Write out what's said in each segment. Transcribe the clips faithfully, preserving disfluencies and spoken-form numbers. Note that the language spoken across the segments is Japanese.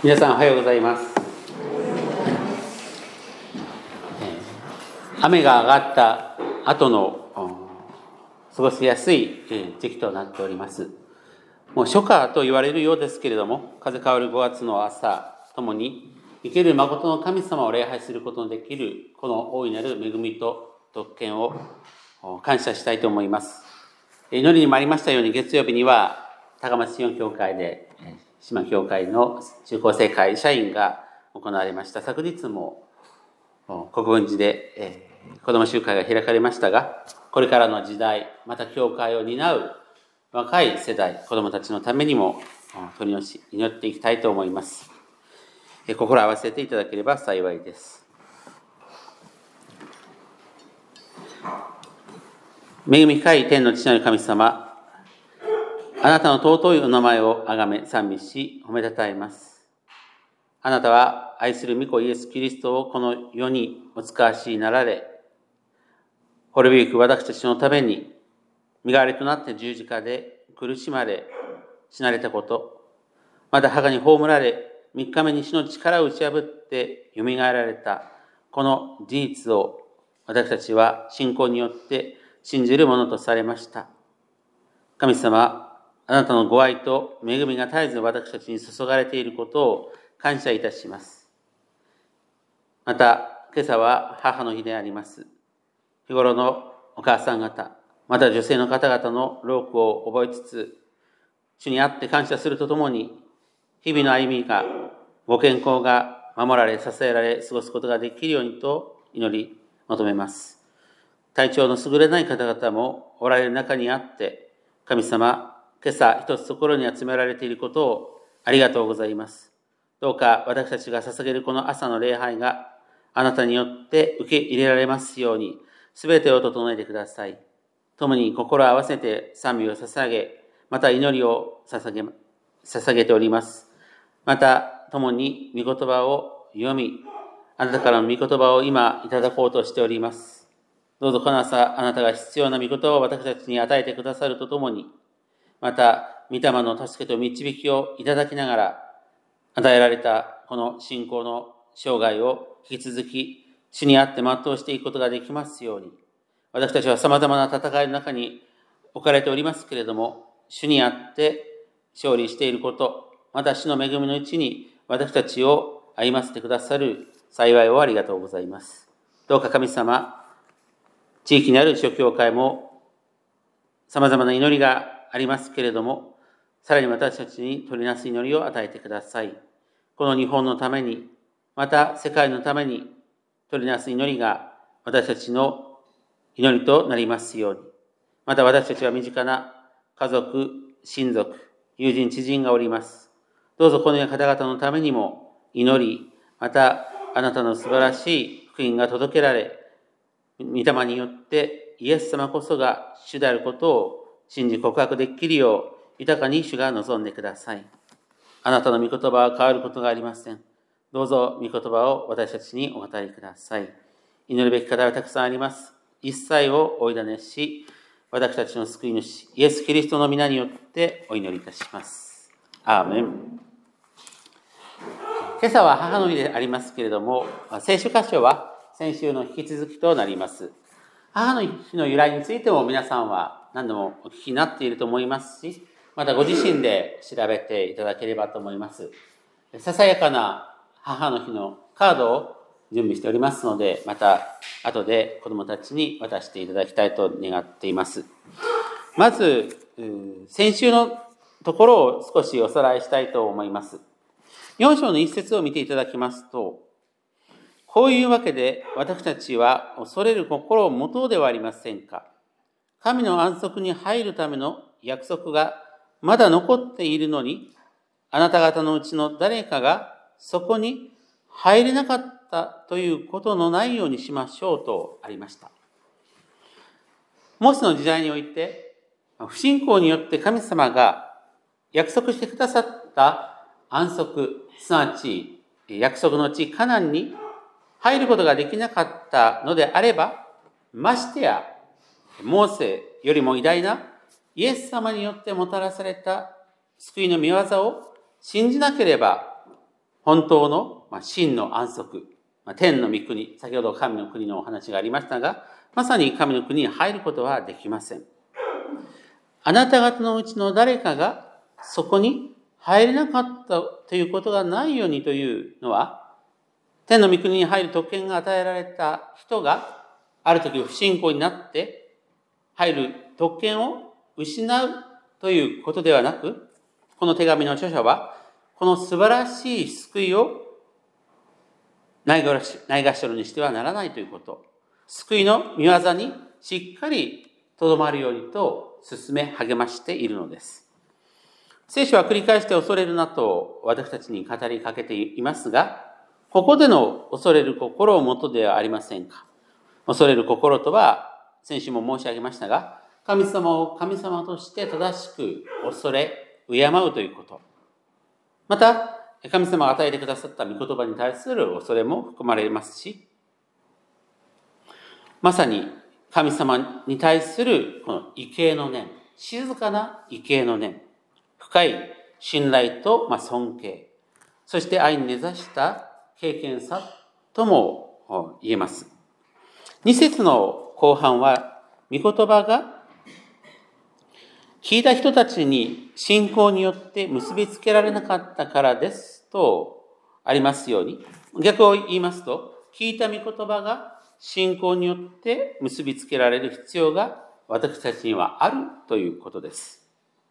皆さんおはようございます。雨が上がった後の過ごしやすい時期となっております。もう初夏と言われるようですけれども、風変わるごがつの朝ともに生ける誠の神様を礼拝することのできるこの大いなる恵みと特権を感謝したいと思います。祈りにもありましたように、月曜日には高松シオン教会で島教会の中高生会社員が行われました。昨日も国分寺で、えー、子ども集会が開かれましたが、これからの時代、また教会を担う若い世代、子どもたちのためにも取りのし祈っていきたいと思います。えー、心合わせていただければ幸いです。恵み深い天の父なる神様、あなたの尊いお名前をあがめ賛美し褒めたたえます。あなたは愛する御子イエス・キリストをこの世にお使わしになられ、滅びゆく私たちのために身代わりとなって十字架で苦しまれ死なれたこと、また墓に葬られ三日目に死の力を打ち破ってよみがえられたこの事実を私たちは信仰によって信じるものとされました。神様、あなたのご愛と恵みが絶えず私たちに注がれていることを感謝いたします。また、今朝は母の日であります。日頃のお母さん方、また女性の方々の労苦を覚えつつ、主にあって感謝するとともに、日々の歩みが、ご健康が守られ、支えられ、過ごすことができるようにと祈り求めます。体調の優れない方々もおられる中にあって、神様、今朝一つところに集められていることをありがとうございます。どうか私たちが捧げるこの朝の礼拝があなたによって受け入れられますように、すべてを整えてください。共に心を合わせて賛美を捧げ、また祈りを捧げ、捧げております。また共に御言葉を読み、あなたからの御言葉を今いただこうとしております。どうぞこの朝あなたが必要な御言葉を私たちに与えてくださるとともに、また、御霊の助けと導きをいただきながら、与えられたこの信仰の生涯を引き続き、主にあって全うしていくことができますように、私たちは様々な戦いの中に置かれておりますけれども、主にあって勝利していること、また主の恵みのうちに私たちを歩ませてくださる幸いをありがとうございます。どうか神様、地域にある諸教会も様々な祈りがありますけれども、さらに私たちに取りなす祈りを与えてください。この日本のために、また世界のために取りなす祈りが私たちの祈りとなりますように。また私たちは身近な家族、親族、友人、知人がおります。どうぞこのような方々のためにも祈り、またあなたの素晴らしい福音が届けられ、御霊によってイエス様こそが主であることを信じ告白できるよう豊かに主が望んでください。あなたの御言葉は変わることがありません。どうぞ御言葉を私たちにお語りください。祈るべき方はたくさんあります。一切をお委ねし、私たちの救い主イエス・キリストの皆によってお祈りいたします。アーメン。今朝は母の日でありますけれども、聖書箇所は先週の引き続きとなります。母の日の由来についても皆さんは何度もお聞きになっていると思いますし、またご自身で調べていただければと思います。ささやかな母の日のカードを準備しておりますので、また後で子どもたちに渡していただきたいと願っています。まず、先週のところを少しおさらいしたいと思います。よん章の一節を見ていただきますと、こういうわけで私たちは恐れる心を持とうではありませんか。神の安息に入るための約束がまだ残っているのに、あなた方のうちの誰かがそこに入れなかったということのないようにしましょうとありました。モーセの時代において、不信仰によって神様が約束してくださった安息、すなわち約束の地カナンに入ることができなかったのであれば、ましてやモーセよりも偉大なイエス様によってもたらされた救いの御業を信じなければ本当の、まあ、真の安息、まあ、天の御国、先ほど神の国のお話がありましたが、まさに神の国に入ることはできません。あなた方のうちの誰かがそこに入れなかったということがないようにというのは、天の御国に入る特権が与えられた人がある時不信仰になって入る特権を失うということではなく、この手紙の著者はこの素晴らしい救いをないがしろにしてはならないということ、救いの御業にしっかりとどまるようにと進め励ましているのです。聖書は繰り返して恐れるなと私たちに語りかけていますが、ここでの恐れる心をもとではありませんか。恐れる心とは先週も申し上げましたが、神様を神様として正しく恐れ敬うということ、また神様が与えてくださった御言葉に対する恐れも含まれますし、まさに神様に対するこの畏敬の念、静かな畏敬の念、深い信頼と尊敬、そして愛に根ざした経験さとも言えます。に節の後半は、御言葉が聞いた人たちに信仰によって結びつけられなかったからですとありますように、逆を言いますと、聞いた御言葉が信仰によって結びつけられる必要が私たちにはあるということです。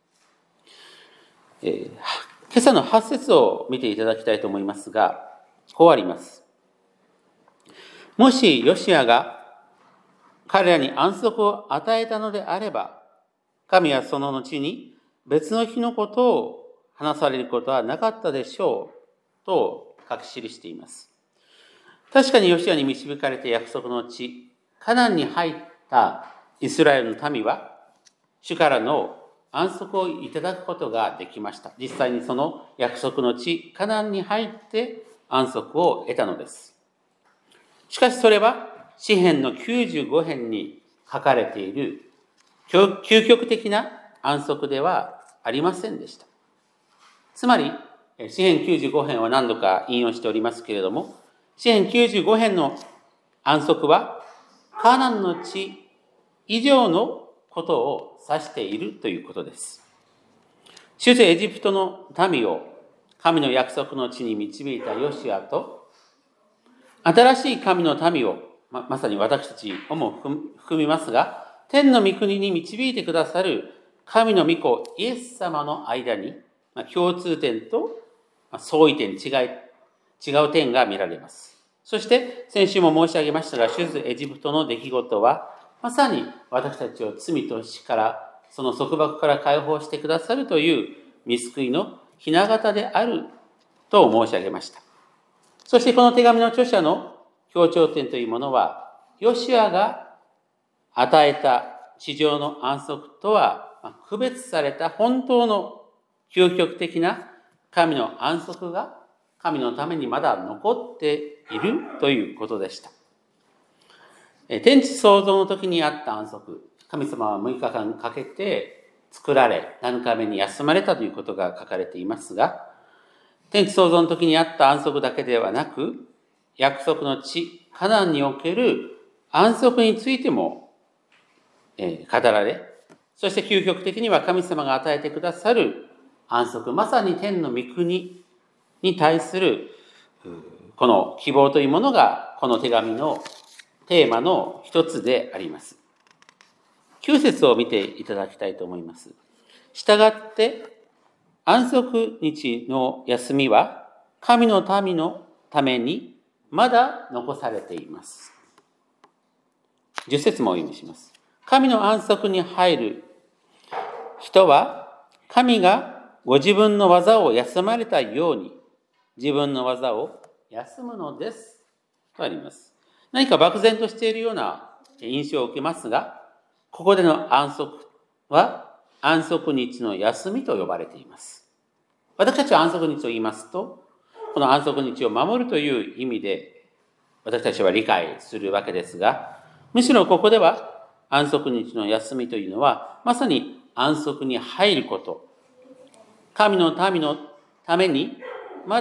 えー、今朝のはち節を見ていただきたいと思いますが、こうあります。もしヨシアが彼らに安息を与えたのであれば、神はその後に別の日のことを話されることはなかったでしょうと書き記しています。確かにヨシアに導かれて約束の地、カナンに入ったイスラエルの民は、主からの安息をいただくことができました。実際にその約束の地、カナンに入って安息を得たのです。しかしそれは、詩編のきゅうじゅうご編に書かれている究極的な安息ではありませんでした。つまり、詩編きゅうじゅうご編は何度か引用しておりますけれども、詩編きゅうじゅうご編の安息は、カナンの地以上のことを指しているということです。出エジプトの民を神の約束の地に導いたヨシアと、新しい神の民を、ま, まさに私たちをも含みますが、天の御国に導いてくださる神の御子イエス様の間に、まあ、共通点と、まあ、相違点、違い、違う点が見られます。そして先週も申し上げましたが、出エジプトの出来事は、まさに私たちを罪と死から、その束縛から解放してくださるという御救いの雛形であると申し上げました。そしてこの手紙の著者の強調点というものは、ヨシアが与えた地上の安息とは区別された本当の究極的な神の安息が神のためにまだ残っているということでした。天地創造の時にあった安息、神様はむいかかんかけて作られ、ななかめに休まれたということが書かれていますが、天地創造の時にあった安息だけではなく、約束の地、カナンにおける安息についても、えー、語られ、そして究極的には神様が与えてくださる安息、まさに天の御国に対するこの希望というものが、この手紙のテーマの一つであります。きゅう節を見ていただきたいと思います。したがって安息日の休みは神の民のためにまだ残されています。じゅっ節もお読みします。神の安息に入る人は、神がご自分の技を休まれたように自分の技を休むのですとあります。何か漠然としているような印象を受けますが、ここでの安息は安息日の休みと呼ばれています。私たちは安息日と言いますと、この安息日を守るという意味で私たちは理解するわけですが、むしろここでは安息日の休みというのはまさに安息に入ること、神の民のためにまだ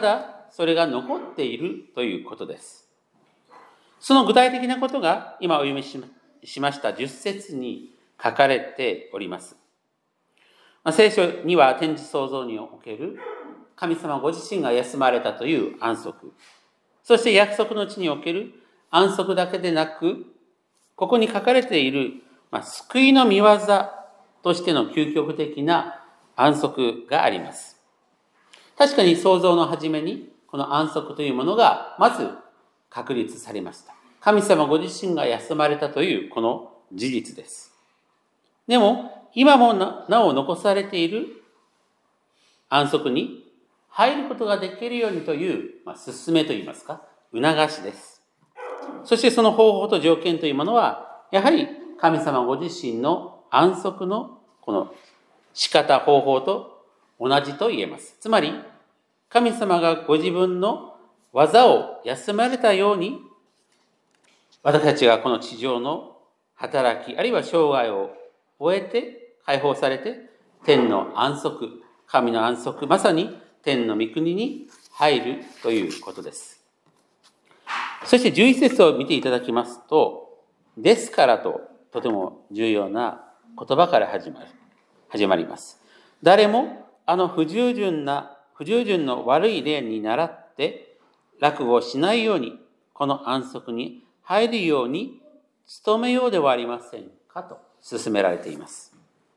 それが残っているということです。その具体的なことが今お読みしましたじゅっ節に書かれております。聖書には天地創造における神様ご自身が休まれたという安息、そして約束の地における安息だけでなく、ここに書かれている、まあ、救いの御業としての究極的な安息があります。確かに創造の初めにこの安息というものがまず確立されました。神様ご自身が休まれたというこの事実です。でも今も な, なお残されている安息に入ることができるようにという、まあ、勧めといいますか、促しです。そしてその方法と条件というものは、やはり神様ご自身の安息のこの仕方、方法と同じと言えます。つまり、神様がご自分の技を休まれたように、私たちがこの地上の働き、あるいは生涯を終えて、解放されて、天の安息、神の安息、まさに天の御国に入るということです。そしてじゅういち節を見ていただきますと、ですからととても重要な言葉から始まる、始まります。誰もあの不従順な、不従順の悪い例に倣って落語をしないように、この安息に入るように努めようではありませんかと勧められています。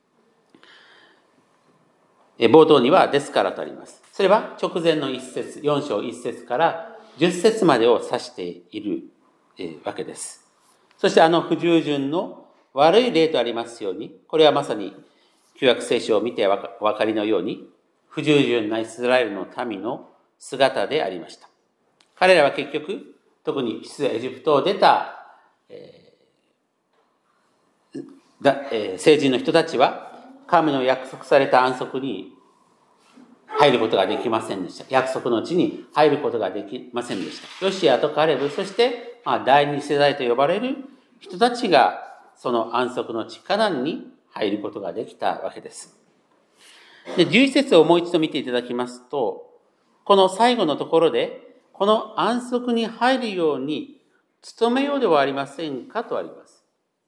冒頭にはですからとあります。それは直前の一節、よん章一節から十節までを指しているわけです。そしてあの不従順の悪い例とありますように、これはまさに旧約聖書を見てお分かりのように、不従順なイスラエルの民の姿でありました。彼らは結局、特に出エジプトを出た、えーだえー、聖人の人たちは、神の約束された安息に入ることができませんでした。約束の地に入ることができませんでした。ヨシアとカレブ、そして、まあ、第二世代と呼ばれる人たちが、その安息の地カナンに入ることができたわけです。で、じゅういち節をもう一度見ていただきますと、この最後のところで、この安息に入るように努めようではありませんかとあります。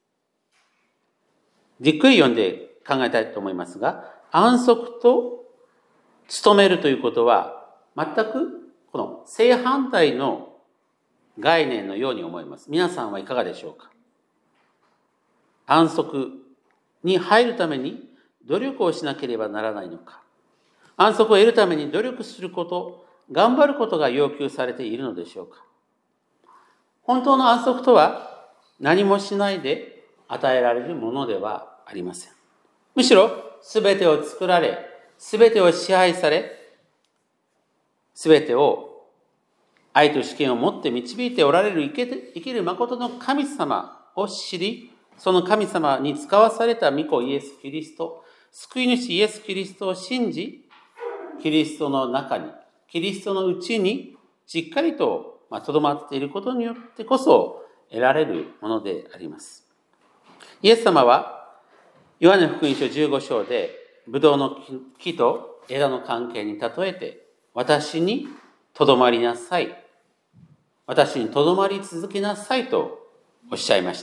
じっくり読んで考えたいと思いますが、安息と努めるということは、全くこの正反対の概念のように思います。皆さんはいかがでしょうか。安息に入るために努力をしなければならないのか。安息を得るために努力すること、頑張ることが要求されているのでしょうか。本当の安息とは何もしないで与えられるものではありません。むしろ全てを作られ、全てを支配され、全てを愛と主権を持って導いておられる生きる誠の神様を知り、その神様に使わされた御子イエス・キリスト、救い主イエス・キリストを信じ、キリストの中に、キリストのうちにしっかりととどまっていることによってこそ得られるものであります。イエス様はヨハネ福音書じゅうご章でブドウの木と枝の関係に例えて、私にとどまりなさい、私にとどまり続けなさいとおっしゃいました。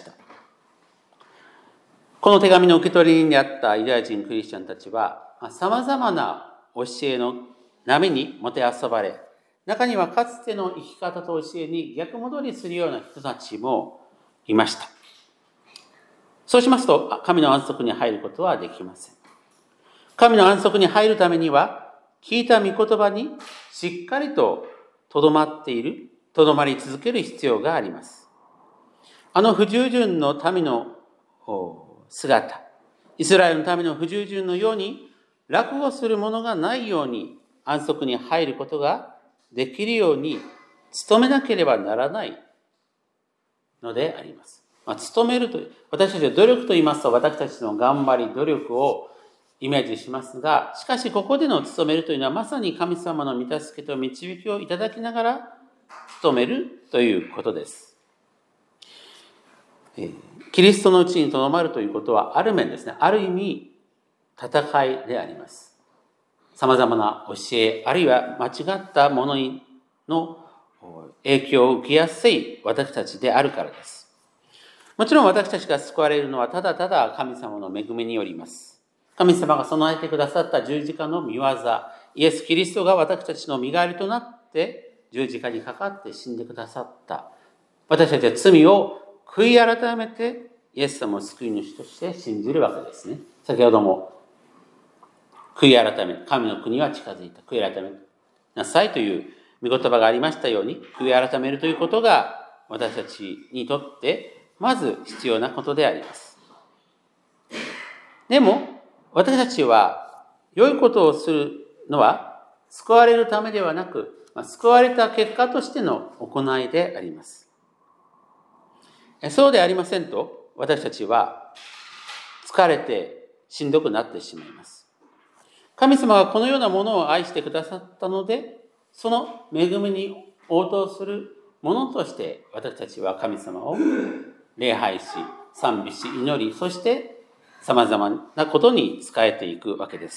この手紙の受け取り人であったユダヤ人クリスチャンたちは、さまざまな教えの波にもてあそばれ、中にはかつての生き方と教えに逆戻りするような人たちもいました。そうしますと、神の安息に入ることはできません。神の安息に入るためには、聞いた御言葉にしっかりととどまっている、とどまり続ける必要があります。あの不従順の民の姿、イスラエルの民の不従順のように落語するものがないように安息に入ることができるように努めなければならないのであります。まあ、努めると、私たちは努力と言いますと、私たちの頑張り、努力をイメージしますが、しかしここでの努めるというのはまさに神様の御助けと導きをいただきながら努めるということです。えーキリストのうちにとどまるということは、ある面ですね、ある意味、戦いであります。様々な教え、あるいは間違ったものにの影響を受けやすい私たちであるからです。もちろん私たちが救われるのはただただ神様の恵みによります。神様が備えてくださった十字架の御業、イエス・キリストが私たちの身代わりとなって十字架にかかって死んでくださった。私たちは罪を悔い改めてイエス様を救い主として信じるわけですね。先ほども悔い改め、神の国は近づいた。悔い改めなさいという御言葉がありましたように、悔い改めるということが私たちにとってまず必要なことであります。でも私たちは良いことをするのは救われるためではなく、救われた結果としての行いであります。そうでありませんと、私たちは疲れてしんどくなってしまいます。神様がこのようなものを愛してくださったので、その恵みに応答するものとして私たちは神様を礼拝し、賛美し、祈り、そして様々なことに仕えていくわけです。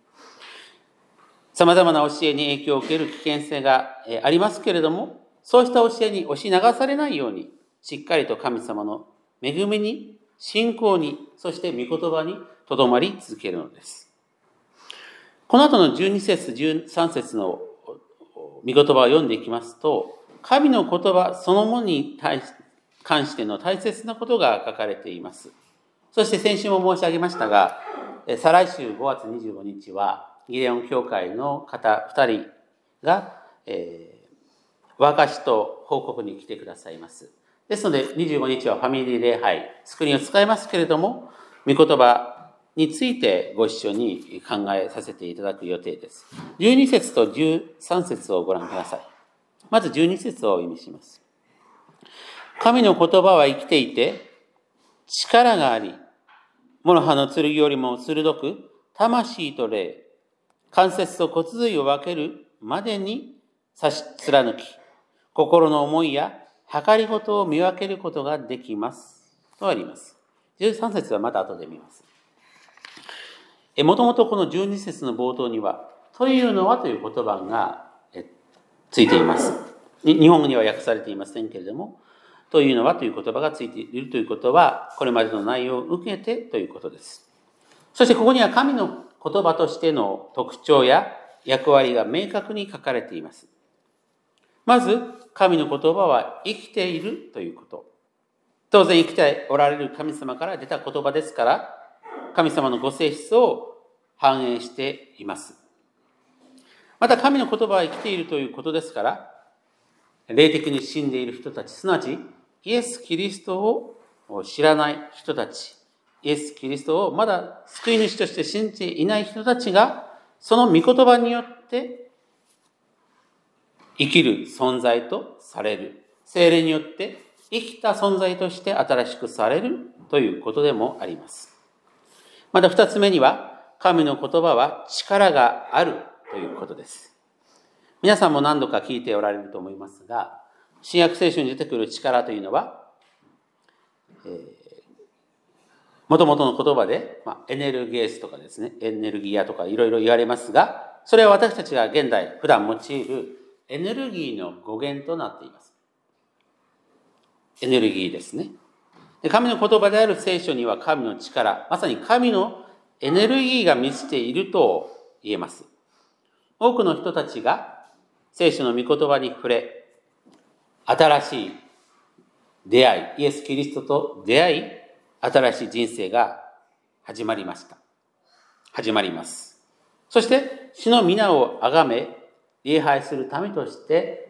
様々な教えに影響を受ける危険性がありますけれども、そうした教えに押し流されないように、しっかりと神様の恵みに、信仰に、そして御言葉にとどまり続けるのです。この後のじゅうに節、じゅうさん節の御言葉を読んでいきますと、神の言葉そのものに対し関しての大切なことが書かれています。そして先週も申し上げましたが、再来週ごがつにじゅうごにちは、ギデオン教会の方ふたりが、えー、和菓子と報告に来てくださいます。ですので、にじゅうごにちはファミリー礼拝、スクリーンを使いますけれども、御言葉についてご一緒に考えさせていただく予定です。じゅうに節とじゅうさん節をご覧ください。まずじゅうに節を意味します。神の言葉は生きていて、力があり、モロハの剣よりも鋭く、魂と霊、関節と骨髄を分けるまでに差し貫き、心の思いや計りごとを見分けることができます。とあります。じゅうさん節はまた後で見ます。もともとこのじゅうに節の冒頭には、というのはという言葉がついています。日本語には訳されていませんけれども、というのはという言葉がついているということは、これまでの内容を受けてということです。そしてここには神の言葉としての特徴や役割が明確に書かれています。まず、神の言葉は生きているということ。当然生きておられる神様から出た言葉ですから、神様のご性質を反映しています。また神の言葉は生きているということですから、霊的に死んでいる人たち、すなわちイエス・キリストを知らない人たち、イエス・キリストをまだ救い主として信じていない人たちが、その御言葉によって生きる存在とされる。聖霊によって生きた存在として新しくされるということでもあります。また二つ目には、神の言葉は力があるということです。皆さんも何度か聞いておられると思いますが、新約聖書に出てくる力というのは、えー、元々の言葉で、まあ、エネルゲースとかですね、エネルギアとかいろいろ言われますが、それは私たちが現代普段用いるエネルギーの語源となっています。エネルギーですね。で、神の言葉である聖書には神の力、まさに神のエネルギーが満ちていると言えます。多くの人たちが聖書の御言葉に触れ、新しい出会い、イエス・キリストと出会い、新しい人生が始まりました。始まります。そして、主の皆をあがめ、礼拝するためとして、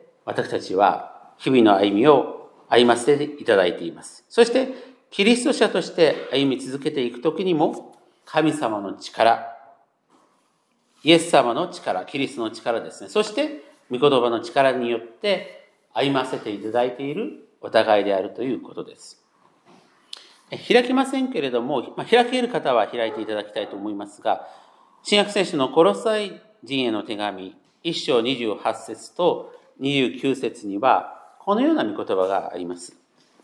私たちは日々の歩みを歩ませていただいています。そして、キリスト者として歩み続けていくときにも、神様の力、イエス様の力、キリストの力ですね。そして、御言葉の力によって歩ませていただいているお互いであるということです。開きませんけれども、まあ、開ける方は開いていただきたいと思いますが、新約聖書のコロサイ人への手紙、いっ章にじゅうはち節とにじゅうきゅう節には、このような御言葉があります。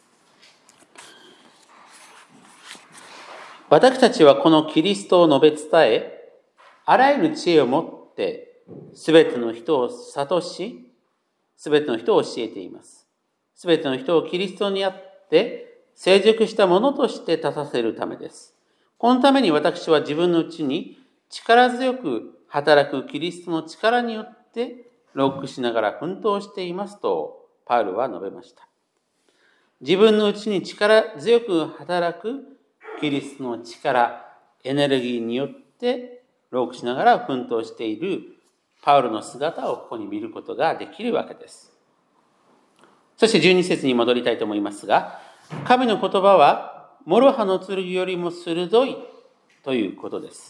私たちはこのキリストを述べ伝え、あらゆる知恵をもって、すべての人を諭し、 すべての人を教えています。すべての人をキリストにあって成熟したものとして立たせるためです。このために私は自分のうちに力強く働くキリストの力によって労苦しながら奮闘していますとパウロは述べました。自分のうちに力強く働くキリストの力、エネルギーによって労苦しながら奮闘しているパウロの姿をここに見ることができるわけです。そしてじゅうに節に戻りたいと思いますが、神の言葉は諸刃の剣よりも鋭いということです。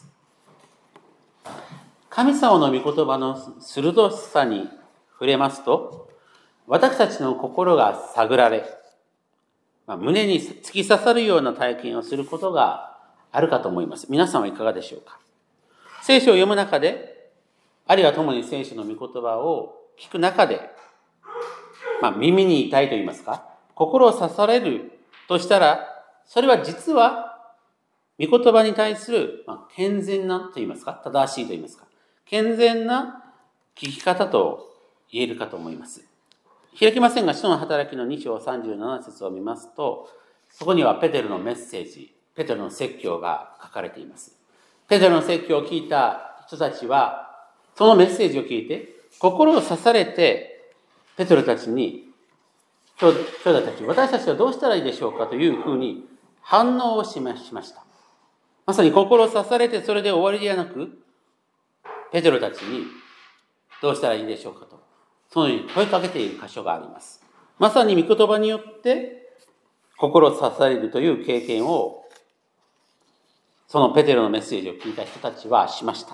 神様の御言葉の鋭さに触れますと、私たちの心が探られ、胸に突き刺さるような体験をすることがあるかと思います。皆さんはいかがでしょうか。聖書を読む中で、あるいは共に聖書の御言葉を聞く中で、まあ、耳に痛いと言いますか、心を刺されるとしたら、それは実は御言葉に対する、まあ、健全なと言いますか、正しいと言いますか、健全な聞き方と言えるかと思います。開きませんが、使徒の働きのに章さんじゅうなな節を見ますと、そこにはペテロのメッセージ、ペテロの説教が書かれています。ペテロの説教を聞いた人たちは、そのメッセージを聞いて、心を刺されて、ペテロたちに、兄弟たち、私たちはどうしたらいいでしょうかというふうに反応を示しました。まさに心を刺されてそれで終わりではなく、ペテロたちにどうしたらいいでしょうかと、そのように問いかけている箇所があります。まさに御言葉によって心を刺されるという経験を、そのペテロのメッセージを聞いた人たちはしました。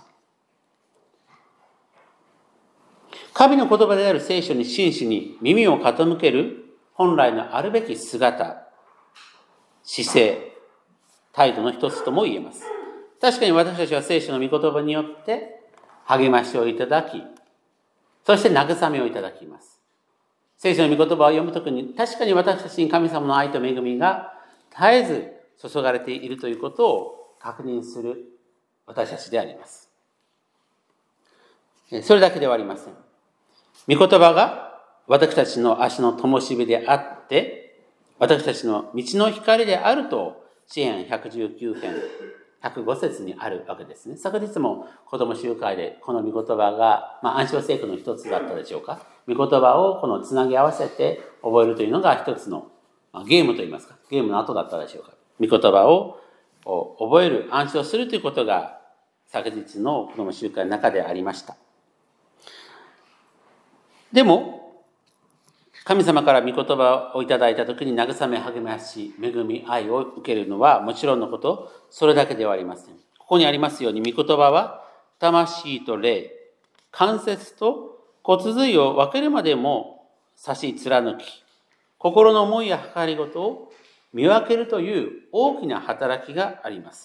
神の言葉である聖書に真摯に耳を傾ける本来のあるべき姿、姿勢、態度の一つとも言えます。確かに私たちは聖書の御言葉によって励ましをいただき、そして慰めをいただきます。聖書の御言葉を読むときに、確かに私たちに神様の愛と恵みが絶えず注がれているということを確認する私たちであります。それだけではありません。御言葉が私たちの足の灯火であって、私たちの道の光であると、詩編ひゃくじゅうきゅう編ひゃくご節にあるわけですね。昨日も子ども集会でこの御言葉が、まあ、暗唱聖句の一つだったでしょうか。御言葉をこのつなぎ合わせて覚えるというのが一つの、まあ、ゲームといいますか、ゲームの後だったでしょうか。御言葉を覚える、暗唱するということが昨日の子ども集会の中でありました。でも、神様から御言葉をいただいたときに慰め、励まし、恵み、愛を受けるのはもちろんのこと、それだけではありません。ここにありますように、御言葉は魂と霊、関節と骨髄を分けるまでも差し貫き、心の思いや計りごとを見分けるという大きな働きがあります。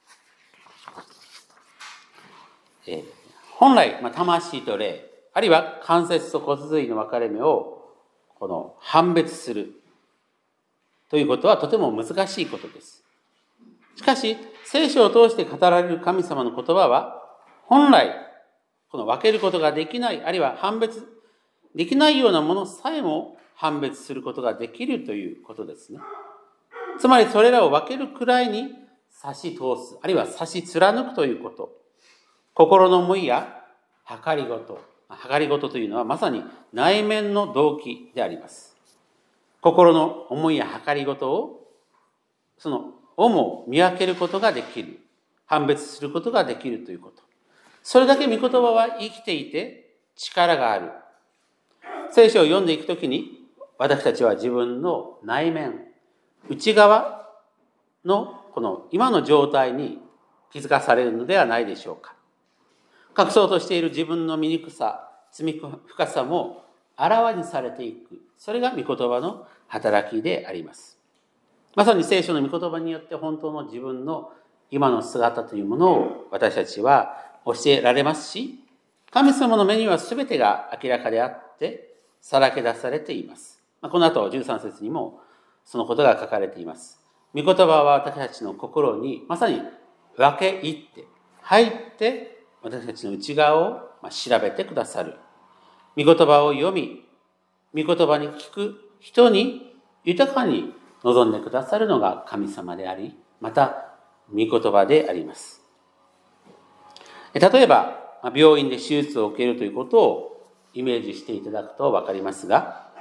えー、本来、まあ、魂と霊、あるいは関節と骨髄の分かれ目をこの判別するということはとても難しいことです。しかし、聖書を通して語られる神様の言葉は、本来、この分けることができない、あるいは判別できないようなものさえも判別することができるということですね。つまり、それらを分けるくらいに差し通す、あるいは差し貫くということ。心の思いや計りごと、計りごとというのはまさに内面の動機であります。心の思いや計りごとを、そのをも見分けることができる。判別することができるということ。それだけ御言葉は生きていて力がある。聖書を読んでいくときに、私たちは自分の内面、内側のこの今の状態に気づかされるのではないでしょうか。隠そうとしている自分の醜さ、罪深さもあらわにされていく。それが御言葉の働きであります。まさに聖書の御言葉によって本当の自分の今の姿というものを私たちは教えられますし、神様の目には全てが明らかであってさらけ出されています。この後じゅうさん節にもそのことが書かれています。御言葉は私たちの心にまさに分け入って入って私たちの内側を調べてくださる。御言葉を読み、 御言葉に聞く人に豊かに望んでくださるのが神様であり、また御言葉であります。例えば、病院で手術を受けるということをイメージしていただくと分かりますが、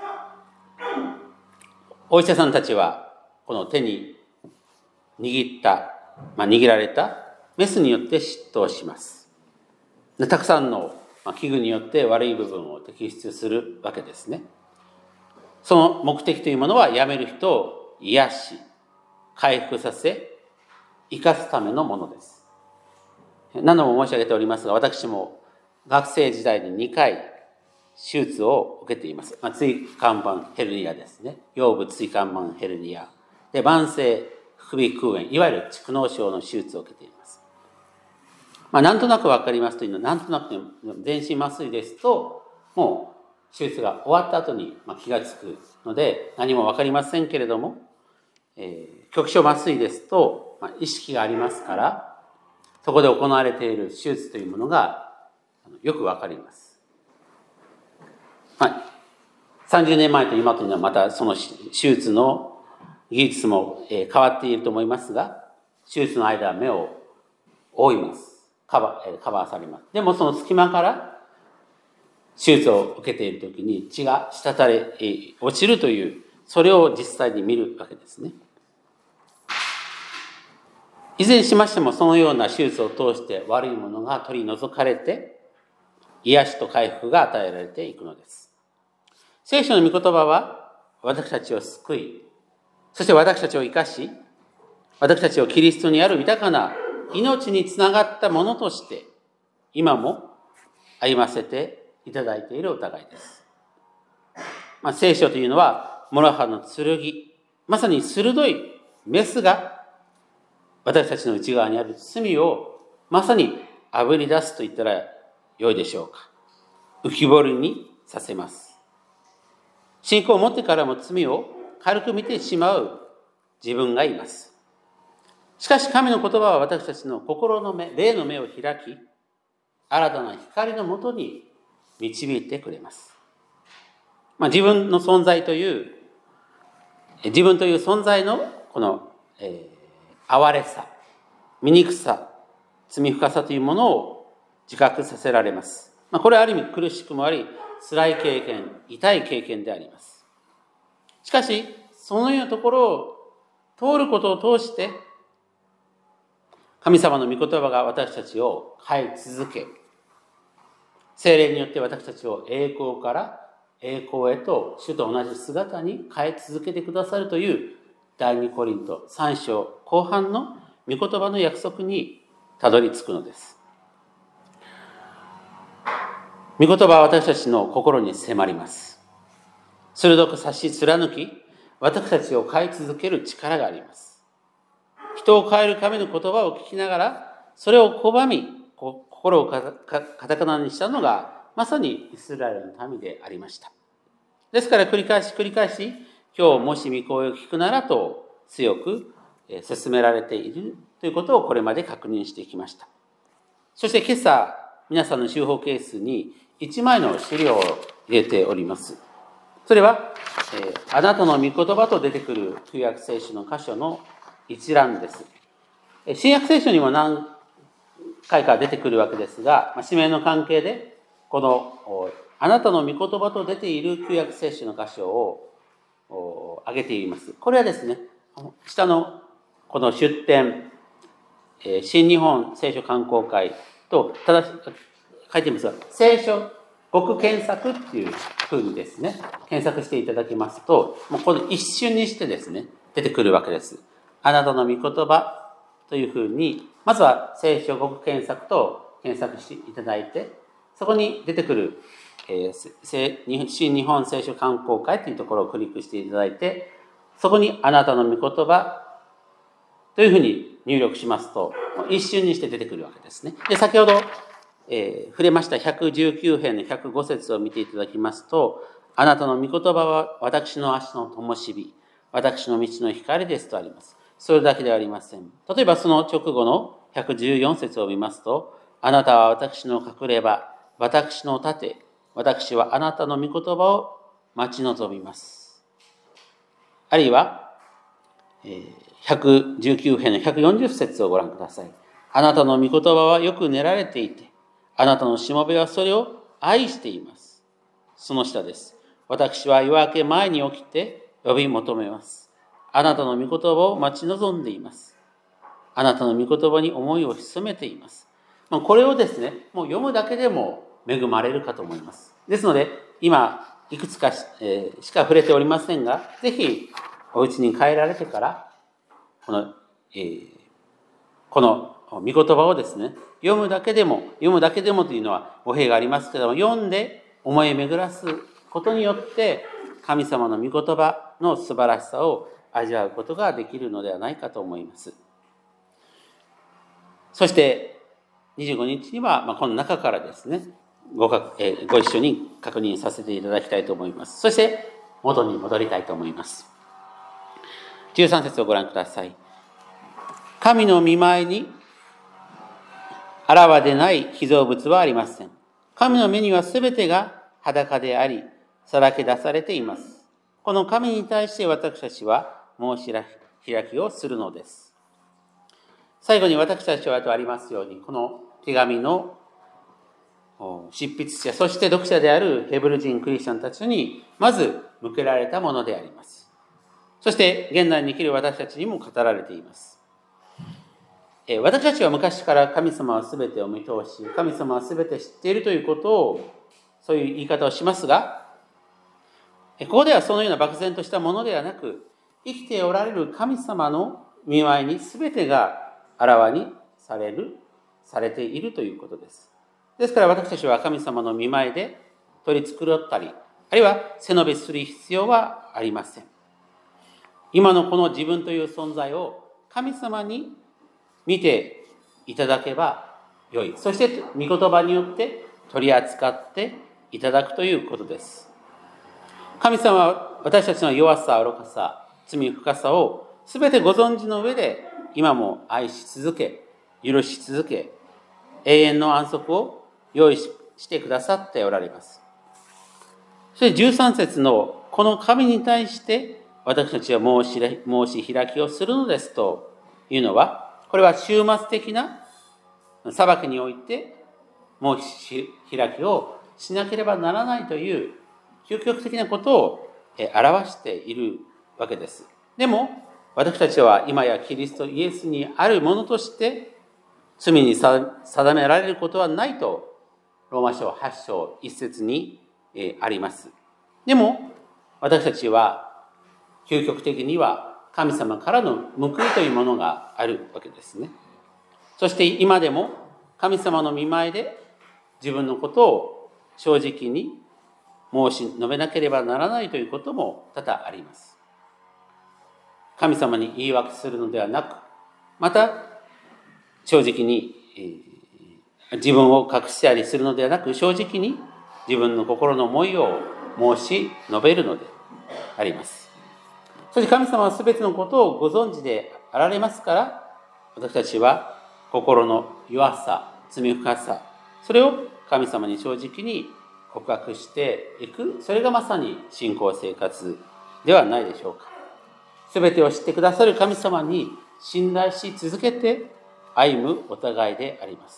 お医者さんたちはこの手に握った、まあ、握られたメスによって執刀します。でたくさんの器具によって悪い部分を摘出するわけですね。その目的というものは、病める人を癒し、回復させ、生かすためのものです。何度も申し上げておりますが、私も学生時代ににかい手術を受けています。まあ、椎間板ヘルニアですね。腰部椎間板ヘルニア。で、慢性副鼻腔炎、いわゆる蓄膿症の手術を受けています。まあ、なんとなくわかりますというのは、なんとなく全身麻酔ですと、もう手術が終わった後に気がつくので、何もわかりませんけれども、えー、局所麻酔ですと、まあ、意識がありますから、そこで行われている手術というものがよくわかります。はい。さんじゅうねんまえと今というのはまたその手術の技術も変わっていると思いますが、手術の間は目を覆います。カバー、カバーされます。でもその隙間から手術を受けているときに血が滴れ落ちるという、それを実際に見るわけですね。いずれにしましても、そのような手術を通して悪いものが取り除かれて、癒しと回復が与えられていくのです。聖書の御言葉は私たちを救い、そして私たちを生かし、私たちをキリストにある豊かな命につながったものとして、今も歩ませていただいているお互いです。まあ、聖書というのは、モラハの剣、まさに鋭いメスが私たちの内側にある罪をまさにあぶり出すと言ったら良いでしょうか。浮き彫りにさせます。信仰を持ってからも罪を軽く見てしまう自分がいます。しかし神の言葉は私たちの心の目、霊の目を開き、新たな光のもとに導いてくれます。まあ、自分の存在という、自分という存在のこの、えー哀れさ、醜さ、罪深さというものを自覚させられます。まあ、これはある意味苦しくもあり、辛い経験、痛い経験であります。しかし、そのようなところを通ることを通して、神様の御言葉が私たちを変え続け、聖霊によって私たちを栄光から栄光へと主と同じ姿に変え続けてくださるという第二コリントさん章後半の御言葉の約束にたどり着くのです。御言葉は私たちの心に迫ります。鋭く刺し貫き、私たちを変え続ける力があります。人を変える神の言葉を聞きながら、それを拒み、心をかたくなにしたのが、まさにイスラエルの民でありました。ですから繰り返し繰り返し、今日もし御声を聞くならと強く勧められているということをこれまで確認してきました。そして今朝皆さんの修法ケースにいちまいの資料を入れております。それは、えー、あなたの御言葉と出てくる旧約聖書の箇所の一覧です。新約聖書にも何回か出てくるわけですが、指名の関係でこのあなたの御言葉と出ている旧約聖書の箇所を挙げています。これはですね、下のこの出典、新日本聖書観光会と正し書いていますが、聖書語句検索っていうふうにですね、検索していただきますと、もうこの一瞬にしてですね、出てくるわけです。あなたの御言葉というふうに、まずは聖書語句検索と検索していただいて、そこに出てくるえー、新日本聖書観光会というところをクリックしていただいて、そこにあなたの御言葉というふうに入力しますと、一瞬にして出てくるわけですね。で、先ほど、えー、触れましたひゃくじゅうきゅう編のひゃくご節を見ていただきますと、あなたの御言葉は私の足の灯火、私の道の光ですとあります。それだけではありません。例えばその直後のひゃくじゅうよん節を見ますと、あなたは私の隠れ場、私の盾、私はあなたの御言葉を待ち望みます。あるいは、ひゃくじゅうきゅう編のひゃくよんじゅう節をご覧ください。あなたの御言葉はよく練られていて、あなたのしもべはそれを愛しています。その下です。私は夜明け前に起きて呼び求めます。あなたの御言葉を待ち望んでいます。あなたの御言葉に思いを潜めています。これをですね、もう読むだけでも恵まれるかと思います。ですので、今、いくつかし,、えー、しか触れておりませんが、ぜひ、お家に帰られてから、この、えー、この御言葉をですね、読むだけでも、読むだけでもというのは語弊がありますけれども、読んで思い巡らすことによって、神様の御言葉の素晴らしさを味わうことができるのではないかと思います。そして、にじゅうごにちには、まあ、この中からですね、ご, か、えー、ご一緒に確認させていただきたいと思います。そして、元に戻りたいと思います。じゅうさん節をご覧ください。神の御前にあらわでない被造物はありません。神の目にはすべてが裸であり、さらけ出されています。この神に対して私たちは申し開きをするのです。最後に私たちはとありますように、この手紙の執筆者、そして読者であるヘブル人クリスチャンたちにまず向けられたものであります。そして現代に生きる私たちにも語られています。私たちは昔から神様は全てを見通し、神様は全て知っているということを、そういう言い方をしますが、ここではそのような漠然としたものではなく、生きておられる神様の御前に全てがあらわにされる、されているということです。ですから私たちは神様の御前で取り繕ったり、あるいは背伸びする必要はありません。今のこの自分という存在を神様に見ていただけばよい。そして御言葉によって取り扱っていただくということです。神様は私たちの弱さ、愚かさ、罪深さを全てご存知の上で今も愛し続け、許し続け、永遠の安息を用意してくださっておられます。そしてじゅうさん節のこの神に対して私たちは申し、申し開きをするのですというのは、これは終末的な裁きにおいて申し開きをしなければならないという究極的なことを表しているわけです。でも私たちは今やキリストイエスにあるものとして罪に定められることはないとローマ書はち章いち節にあります。でも私たちは究極的には神様からの報いというものがあるわけですね。そして今でも神様の御前で自分のことを正直に申し述べなければならないということも多々あります。神様に言い訳するのではなく、また正直に、えー、自分を隠したりするのではなく、正直に自分の心の思いを申し述べるのであります。そして神様は全てのことをご存知であられますから、私たちは心の弱さ、罪深さ、それを神様に正直に告白していく、それがまさに信仰生活ではないでしょうか。全てを知ってくださる神様に信頼し続けて歩むお互いであります。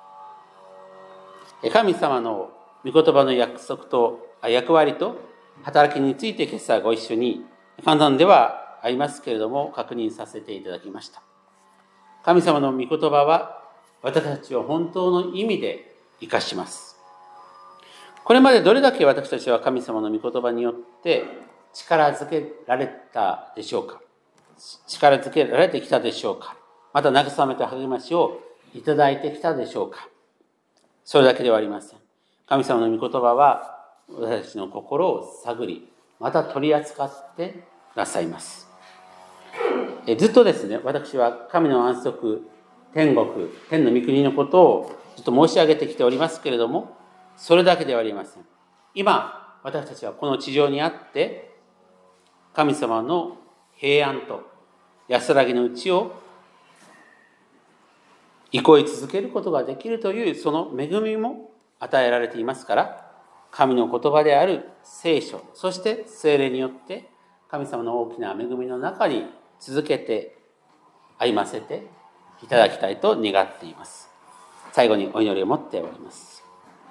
神様の御言葉の約束と役割と働きについて今朝ご一緒に簡単ではありますけれども確認させていただきました。神様の御言葉は私たちを本当の意味で生かします。これまでどれだけ私たちは神様の御言葉によって力づけられたでしょうか。力づけられてきたでしょうか。また慰めと励ましをいただいてきたでしょうか。それだけではありません。神様の御言葉は私たちの心を探り、また取り扱ってくださいます。えずっとですね、私は神の安息、天国、天の御国のことをずっと申し上げてきておりますけれども、それだけではありません。今、私たちはこの地上にあって、神様の平安と安らぎのうちを憩い続けることができるというその恵みも与えられていますから、 神の言葉である聖書、そして聖霊によって神様の大きな恵みの中に続けて歩ませていただきたいと願っています。最後にお祈りを持っております。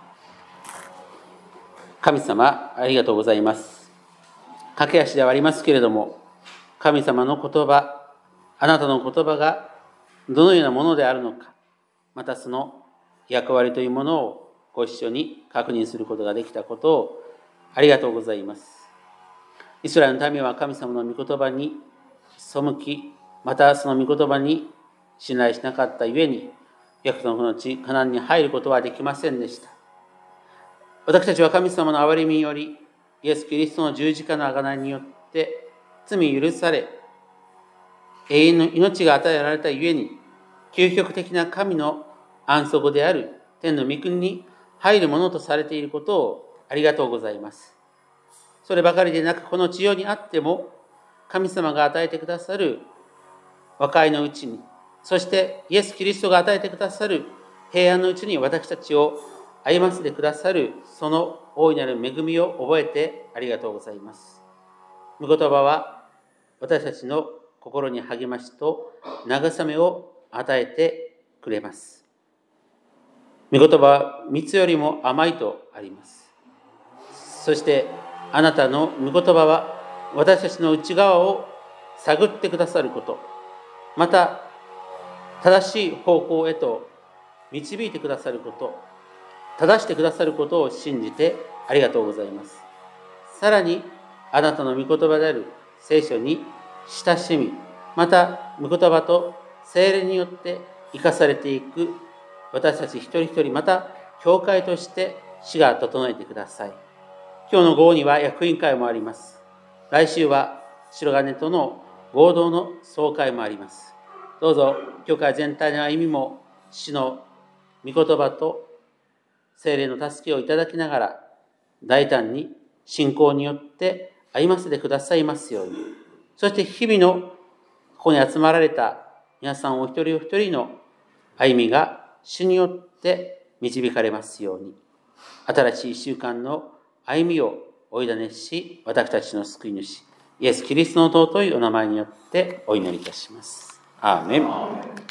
神様、ありがとうございます。駆け足ではありますけれども、神様の言葉、あなたの言葉がどのようなものであるのか、またその役割というものをご一緒に確認することができたことをありがとうございます。イスラエルの民は神様の御言葉に背き、またその御言葉に信頼しなかったゆえに、約束の地カナンに入ることはできませんでした。私たちは神様の憐れみにより、イエス・キリストの十字架の贖いによって罪許され、永遠の命が与えられたゆえに、究極的な神の安息である天の御国に入るものとされていることをありがとうございます。そればかりでなく、この地上にあっても、神様が与えてくださる和解のうちに、そしてイエス・キリストが与えてくださる平安のうちに私たちを歩ませてくださるその大いなる恵みを覚えてありがとうございます。御言葉は私たちの心に励ましと慰めを与えてくれます。御言葉は蜜よりも甘いとあります。そしてあなたの御言葉は私たちの内側を探ってくださること、また正しい方向へと導いてくださること、正してくださることを信じてありがとうございます。さらにあなたの御言葉である聖書に親しみ、また御言葉と聖霊によって生かされていく私たち一人一人、また教会として主が整えてください。今日の午後には役員会もあります。来週は白金との合同の総会もあります。どうぞ教会全体の歩みも主の御言葉と聖霊の助けをいただきながら、大胆に信仰によって歩ませてくださいますように。そして日々のここに集まられた皆さんお一人お一人の歩みが主によって導かれますように。新しい一週間の歩みをお委ねし、私たちの救い主イエス・キリストの尊いお名前によってお祈りいたします。アーメン。